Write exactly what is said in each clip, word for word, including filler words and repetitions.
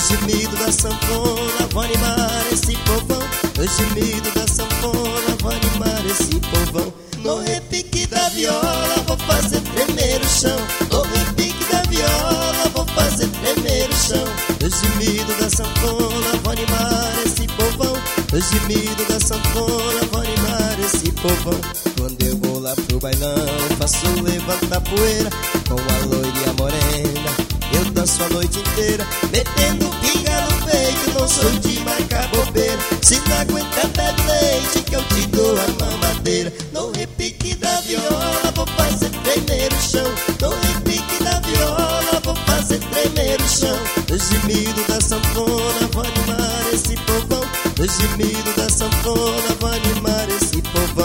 gemido da sanfona vão animar esse povão. O gemido da sanfona vão animar esse povão. No repique da viola vou fazer tremer o chão. No repique da viola vou fazer tremer o chão. O gemido da sanfona vão animar esse povão. O gemido da sanfona vão animar esse povão. Quando eu vou lá pro bailão, faço levantar poeira com a loira e a morena. Eu danço a noite inteira, metendo pinga no peito. Não sou de marcar bobeira. Se não aguenta, bebe leite que eu te dou a mamadeira. No repique da viola vou fazer tremer o chão. No repique da viola vou fazer tremer o chão. O gemido da sanfona vão animar esse povão. O gemido da sanfona vão animar esse povão.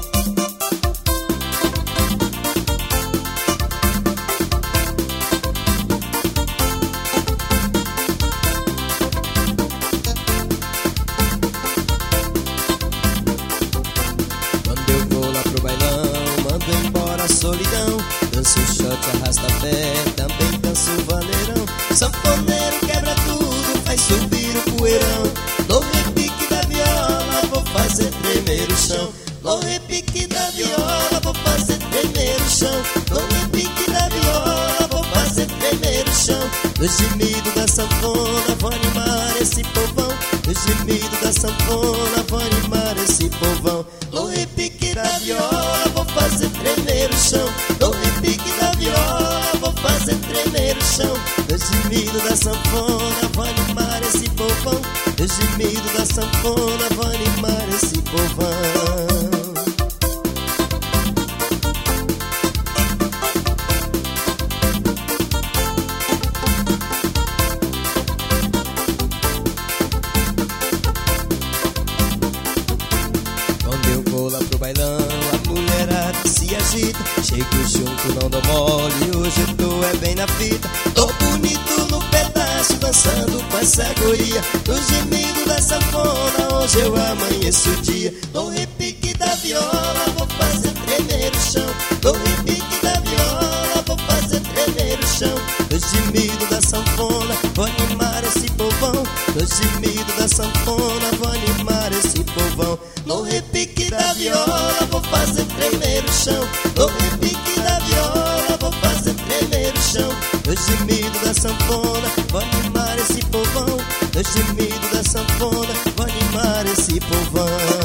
Solidão, danço shot, arrasta pé, também danço vaneirão. Sanfoneiro quebra tudo, faz subir o poeirão. No repique da viola vou fazer tremer o chão. No repique da viola vou fazer tremer o chão. No repique da viola vou fazer tremer o chão. O gemido da sanfona vão animar esse povão. O gemido da sanfona vão animar esse povão. No repique da viola vou fazer tremer o chão. No repique da viola vou fazer tremer o chão. O gemido da sanfona vão animar esse povão. O gemido da sanfona vão animar esse povão. Lá pro bailão, a mulherada se agita. Chego junto, não dou mole, hoje eu tô é bem na fita. Tô bonito no pedaço, dançando com essa goria. No gemido da sanfona, hoje eu amanheço o dia. No repique da viola, vou fazer tremer o chão. No repique da viola, vou fazer tremer o chão. No gemido da sanfona, vou animar esse povão. No gemido da sanfona, vou animar esse povão. No repique da viola vou fazer tremer o chão. No repique da viola vou fazer tremer o chão. No gemido da sanfona vou animar esse povão. No gemido da sanfona vou animar esse povão.